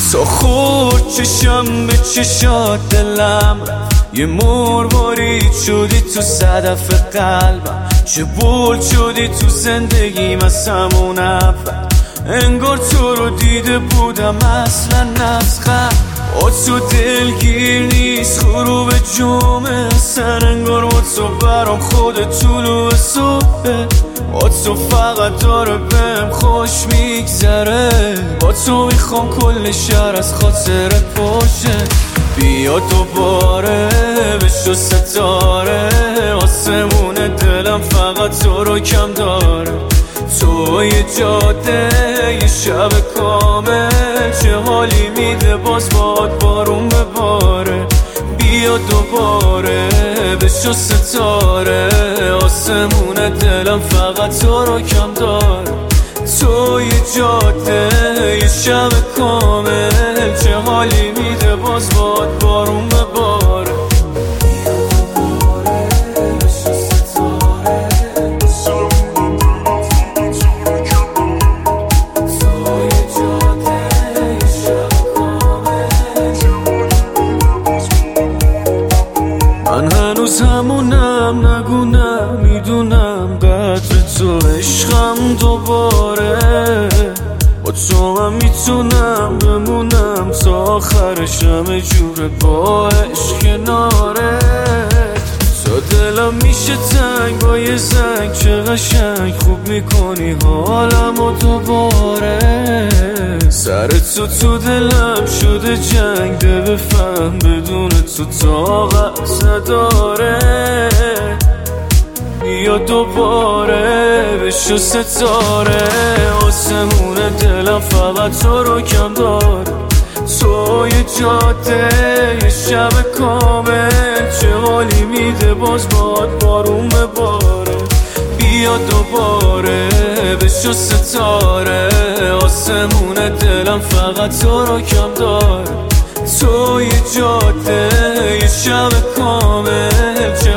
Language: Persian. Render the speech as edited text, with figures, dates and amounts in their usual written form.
تو خورد چشم به چشات دلم رفت، یه مروارید شدی تو صدف قلبم، چه برد شدی تو زندگیم از همون اول. انگار تو رو دیده بودم اصلا نسخن، با تو دلگیر نیست غروب جمعه سن، انگار با تو برام خود طلوع صبحه، با تو فقط داره بهم خوش میگذره، با تو میخوام کل شهر از خاطر پاشه. بیا دوباره بشو ستاره، آسمون دلم فقط تو رو کم داره. تو یه جاده یه شب کامل، چه حالی میده باز باد بارون بباره. بیا دوباره بشو ستاره، آسمون دلم فقط تو رو کم داره. تو یه جاده یه شب کامل، چه حالی میده باز باد بارون بباره. من هنوز همونم، نگونم میدونم قدر تو، عشقم دوباره با تو هم میتونم بمونم تا آخرش، همه جوره با عشق کناره. تا دلم میشه تنگ با یه زنگ، چه قشنگ خوب میکنی حالم و دوباره. سر تو دلم شده جنگ، ده بفهم بدون تو طاقت نداره. بیا دوباره بشو ستاره، آسمون دلم فقط تو رو کم داره. تو یه جاده یه شب کامل، چه حالی میده باز باد بارون بباره. بیا دوباره بشو ستاره، آسمون دلم فقط تو رو کم داره. تو یه جاده یه شب کامل،